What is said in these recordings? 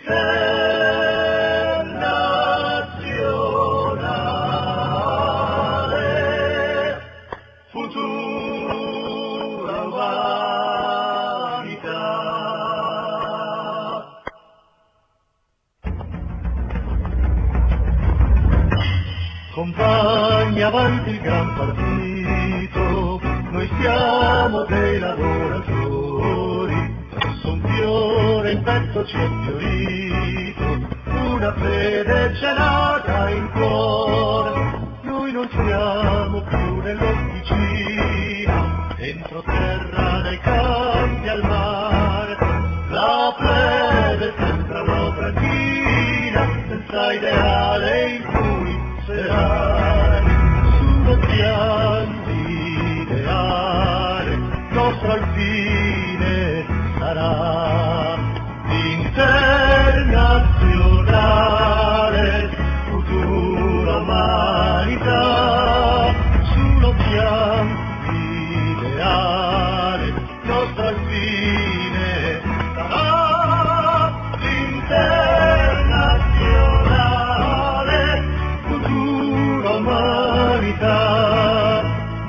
internazionale, futura umanità. Compagni, avanti il gran partito, noi siamo dei lavoratori, son fiore in petto ci è fiorito, una fede celata in cuore, noi non siamo più nell'officina, entro terra dai campi al mare, la plebe sempre all'opera china, senza ideale in cui serare, sullo piano ideale, nostro al fine sarà internazionale, futura umanità, sullo piano ideale, nostro al fine sarà internazionale, futura umanità.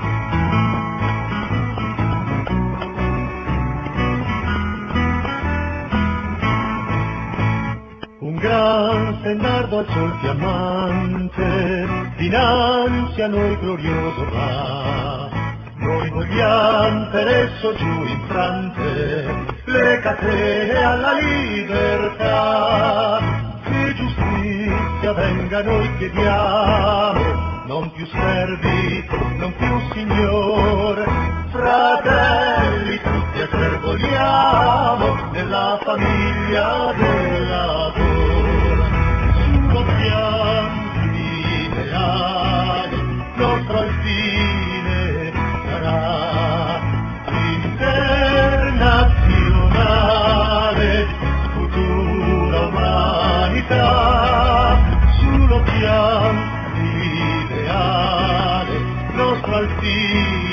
Un gran stendardo al sol fiammante, dinanzi a noi glorioso va. Noi vogliamo per esso giù infrante, le catene alla libertà. Che giustizia venga noi chiediamo, non più servi, non più signore, fratelli tutti a ser vogliamo, nella famiglia del lavoro, sullo piano ideale, nostro al fine sarà internazionale, futura umanità, sullo piano ideale, nostro al fine